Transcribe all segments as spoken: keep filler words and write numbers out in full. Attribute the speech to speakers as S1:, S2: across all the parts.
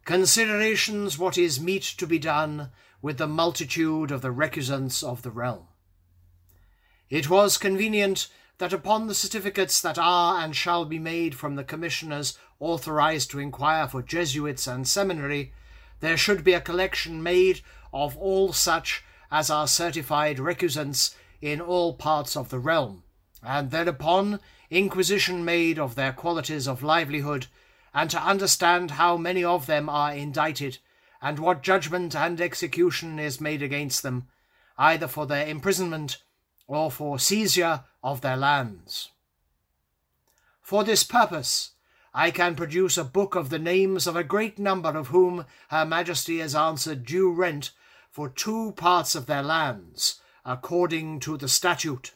S1: Considerations what is meet to be done with the multitude of the recusants of the realm. It was convenient that upon the certificates that are and shall be made from the commissioners authorized to inquire for Jesuits and seminary, there should be a collection made of all such as are certified recusants in all parts of the realm, and thereupon inquisition made of their qualities of livelihood, and to understand how many of them are indicted, and what judgment and execution is made against them, either for their imprisonment or for seizure of their lands. For this purpose I can produce a book of the names of a great number of whom Her Majesty has answered due rent for two parts of their lands, according to the statute.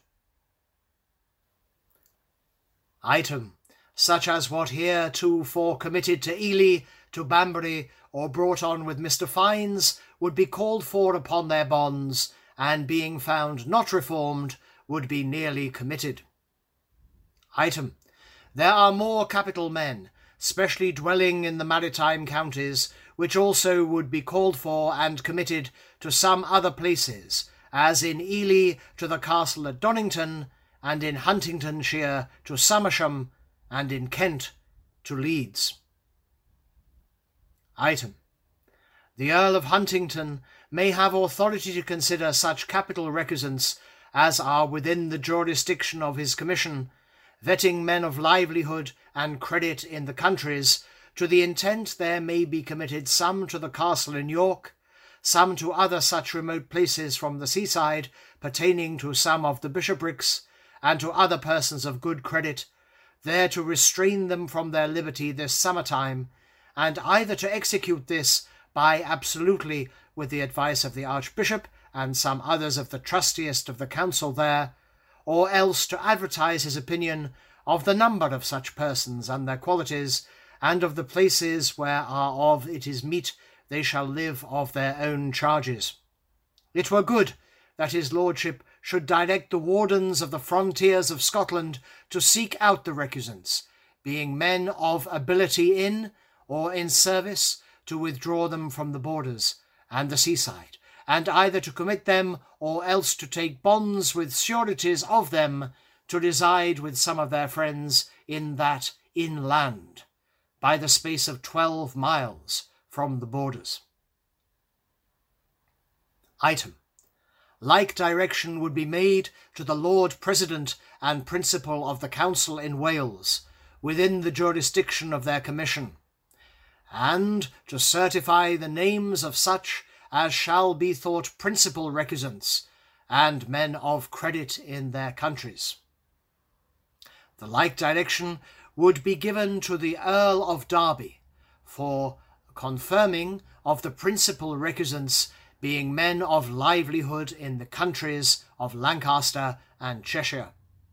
S1: Item, such as what heretofore committed to Ely, to Banbury, or brought on with Mister Fines, would be called for upon their bonds, and being found not reformed, would be nearly committed. Item, there are more capital men, specially dwelling in the maritime counties, which also would be called for and committed to some other places, as in Ely to the castle at Donnington, and in Huntingdonshire to Somersham, and in Kent to Leeds. Item, the Earl of Huntingdon may have authority to consider such capital recusants as are within the jurisdiction of his commission, vetting men of livelihood and credit in the countries, to the intent there may be committed some to the castle in York, some to other such remote places from the seaside, pertaining to some of the bishoprics, and to other persons of good credit, there to restrain them from their liberty this summer time, and either to execute this by absolutely with the advice of the Archbishop and some others of the trustiest of the council there, or else to advertise his opinion of the number of such persons and their qualities, and of the places whereof it is meet they shall live of their own charges. It were good that his lordship should direct the wardens of the frontiers of Scotland to seek out the recusants, being men of ability in, or in service, to withdraw them from the borders and the seaside, and either to commit them, or else to take bonds with sureties of them, to reside with some of their friends in that inland, by the space of twelve miles from the borders. Item, like direction would be made to the Lord President and Principal of the Council in Wales, within the jurisdiction of their commission, and to certify the names of such as shall be thought principal recusants, and men of credit in their countries. The like direction would be given to the Earl of Derby, for confirming of the principal recusants being men of livelihood in the countries of Lancaster and Cheshire.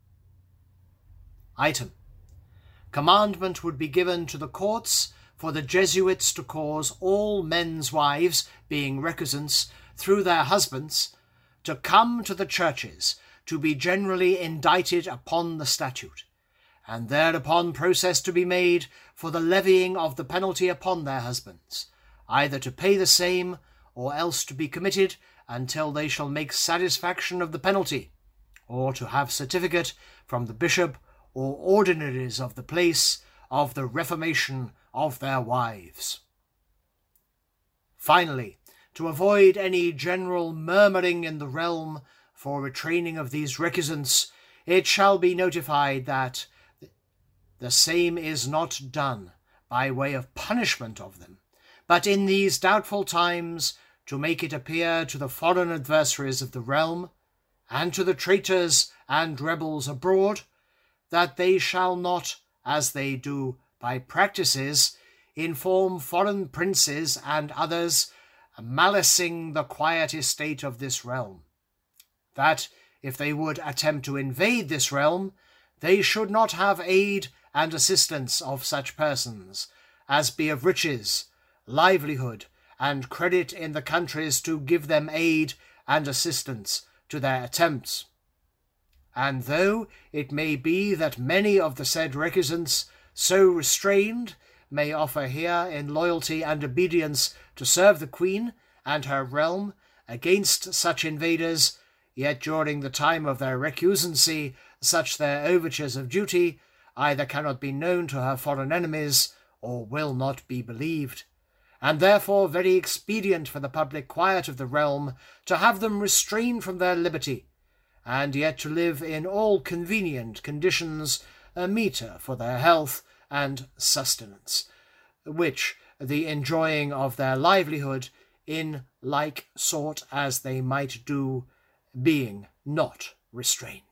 S1: Item, commandment would be given to the courts for the Jesuits to cause all men's wives, being recusants, through their husbands, to come to the churches, to be generally indicted upon the statute, and thereupon process to be made for the levying of the penalty upon their husbands, either to pay the same, or else to be committed until they shall make satisfaction of the penalty, or to have certificate from the bishop or ordinaries of the place of the reformation of their wives. Finally, to avoid any general murmuring in the realm for retraining of these recusants, it shall be notified that the same is not done by way of punishment of them, but in these doubtful times to make it appear to the foreign adversaries of the realm, and to the traitors and rebels abroad, that they shall not, as they do by practices, inform foreign princes and others, malicing the quiet estate of this realm, that if they would attempt to invade this realm, they should not have aid and assistance of such persons as be of riches, livelihood, and credit in the countries to give them aid and assistance to their attempts. And though it may be that many of the said recusants, so restrained, may offer here in loyalty and obedience to serve the Queen and her realm against such invaders, yet during the time of their recusancy such their overtures of duty either cannot be known to her foreign enemies or will not be believed, and therefore very expedient for the public quiet of the realm to have them restrained from their liberty, and yet to live in all convenient conditions uh, meeter for their health and sustenance, which the enjoying of their livelihood in like sort as they might do, being not restrained.